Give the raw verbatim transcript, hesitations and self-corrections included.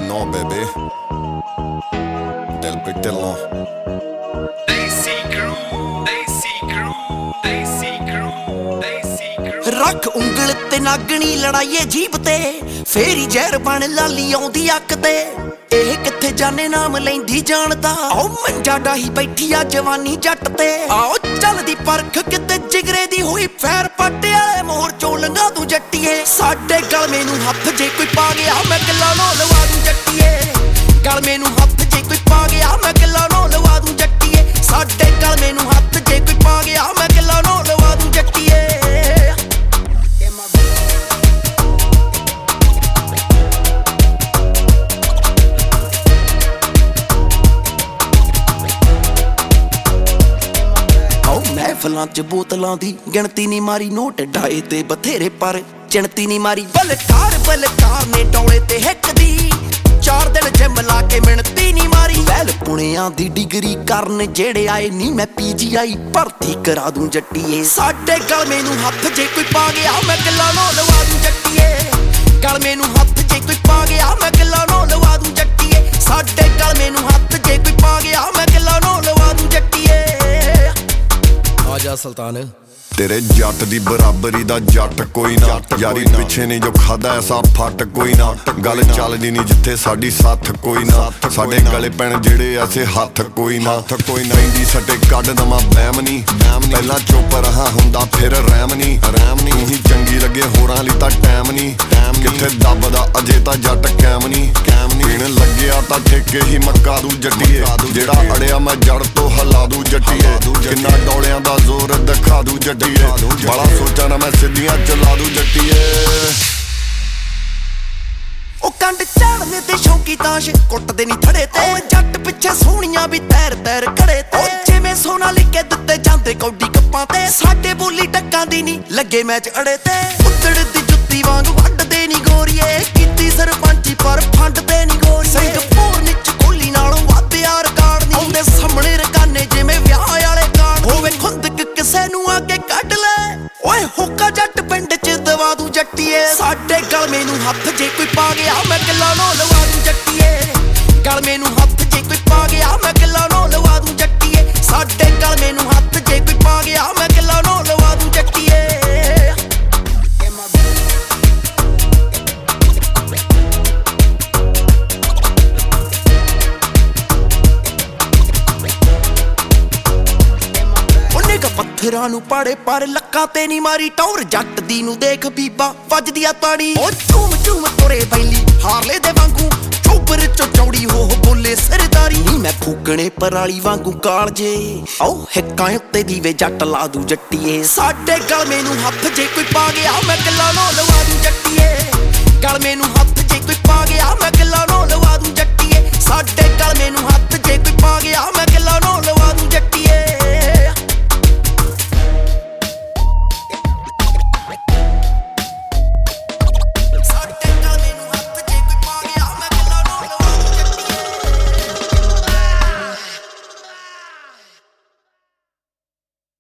know, baby. Del Pitello. Desi crew, Desi crew, Desi crew, Desi crew. रख उंगल ते नागणी लड़ाइए jeep ते फेरी जहर बन लाली आउंदी अक ते ਇਹ ਕਿੱਥੇ ਜਾਣੇ ਨਾਮ ਲੈਂਦੀ ਜਾਣਦਾ ਆਓ ਮੰਜਾ ਡਾਹੀ ਬੈਠੀ ਆ ਜਵਾਨੀ ਜੱਟ ਤੇ ਆਓ ਚੱਲਦੀ ਪਰਖ ਕਿਤੇ ਜਿਗਰੇ ਦੀ ਹੋਈ ਫੈਰ ਪੱਟੇ ਵਾਲੇ ਮੋਹਰ ਚੋਂ ਲੰਘਾ ਤੂੰ ਜੱਟੀਏ ਸਾਡੇ ਗਲਮੇ ਨੂੰ ਹੱਥ ਜੇ ਕੋਈ ਪਾ ਗਿਆ ਮੈਂ ਕਿੱਲਾ ਨੋ ਲਵਾ ਦੂੰ ਜੱਟੀਏ ਗਲਮੇ ਨੂੰ ਹੱਥ ਜੇ ਕੋਈ ਪਾ ਗਿਆ ਮੈਂ ਕਿੱਲਾ ਨੋ ਲਵਾ ਦੂੰ ਜੱਟੀਏ ਸਾਡੇ ਗਲਮੇ ਨੂੰ ਹੱਥ ਜੇ ਕੋਈ ਪਾ ਗਿਆ ਮੈਂ ਕਿੱਲਾ ਨੋ ਲਵਾ ਦੂੰ ਜੱਟੀਏ महफिलां च बोतलां दी गिणती नहीं मारी नोट डाए ते बथेरे पर चिणती नहीं मारी बलकार बलकार ने डोले ते हिक दी चार दिन जिम ला के मिणती नहीं मारी वैल पुणियां दी डिग्री करन जेड़े आए नी मैं पीजीआई भर्ती करा दूं जट्टीए साडे गलमे नूं हत्थ जे कोई पा गया मैं किल्ला नो लवा दूं जट्टीए गलमे नूं हत्थ जे कोई पा गया मैं किल्ला नो लवा दूं जट्टीए साडे गलमे नूं हत्थ जे कोई पा गया मैं किल्ला नो लवा दूं जट्टीए आजा सुल्तान तेरे जट दी बराबरी दा जट कोई ना यारी पिछे नहीं जो खादा ऐसा फट कोई ना गल चलदी नहीं जिथे साडी साथ कोई ना साडे गले पैण जेड़े ऐसे हाथ कोई ना कोई ना इंदी सटे कड दमा बैम नहीं पहला चुप रहा हुंदा फिर रैम नहीं रैम नहीं ही चंगी लगे होरां लई तां टैम नहीं टैम किथे दबदा अजे तां जट कैम नहीं कैम नहीं पीण लग्या तां ठेके ही मक्का दू जट्टीए जेड़ा अड़िया मैं जड़ तो हला दू जट्टीए किन्ना डोलियां दा जोर दिखा दू जट्टी बड़ा सोचा ना मैं सिद्धियां चला दूं जट्टीए ओ कंड चढ़ने ते शौकी ताश कुटदे नहीं थड़े ते जट पिछे सोहणियां भी तैर तैर खड़े ते जिवें सोना लिखे दित्ते जांदे कौडी कप्पां ते साडे बोली टक्कां दी नहीं लगे मैच अड़े ते उतड़ दी जुत्ती वांग वड्डदे नहीं गोरीए कीती सरपंची पर फंडदे नहीं गोरी सिंगापुर निच कोहली नालों वध यार कार्ड नहीं आउंदे सामणे रकाने जिवें विआह वाले कार्ड होवे खुंदक किसे नूं आके कढ ले ओए हुक्का जट पिंड च दवा दूं जट्टीए साडे गलमे नूं हत्थ जे कोई पा गया मैं किल्ला नो लवा दूं जट्टीए गलमे नूं हत्थ जे कोई पा गया मैं किल्ला नो लवा दूं जट्टीए साडे गलमे नूं हत्थ जे कोई पा गया मैं किल्ला नो लवा दूं जट्टीए ਪੱਥਰਾਂ ਨੂੰ ਪਾੜੇ ਪਰ ਲੱਕਾਂ ਤੇ ਨਹੀਂ ਮਾਰੀ ਟੌਰ ਜੱਟ ਦੀ ਨੂੰ ਦੇਖ ਬੀਬਾ ਵੱਜਦੀ ਆ ਤਾੜੀ ਓ ਝੂਮ ਝੂਮ ਤੁਰੇ ਬੈਲੀ ਹਾਰਲੇ ਦੇ ਵਾਂਗੂ ਚੋਬਰ ਚੋਂ ਚੌੜੀ ਹੋ ਬੋਲੇ ਸਰਦਾਰੀ ਨੀ ਮੈਂ ਫੂਕਣੇ ਪਰਾਲੀ ਵਾਂਗੂ ਕਾਲਜੇ ਓ ਹਿੱਕਾਂ ਉੱਤੇ ਦੀਵੇ ਜੱਟ ਲਾ ਦੂ ਜੱਟੀਏ ਸਾਡੇ ਗਲਮੇ ਨੂੰ ਹੱਥ ਜੇ ਕੋਈ ਪਾ ਗਿਆ ਮੈਂ ਕਿੱਲਾ ਨੋ ਲਵਾ ਦੂ ਜੱਟੀਏ ਗਲਮੇ ਨੂੰ ਹੱਥ ਜੇ ਕੋਈ ਪਾ ਗਿਆ ਮੈਂ ਕਿੱਲਾ ਨੋ ਲਵਾ ਦੂ ਜੱਟੀਏ ਸਾਡੇ ਗਲਮੇ ਨੂੰ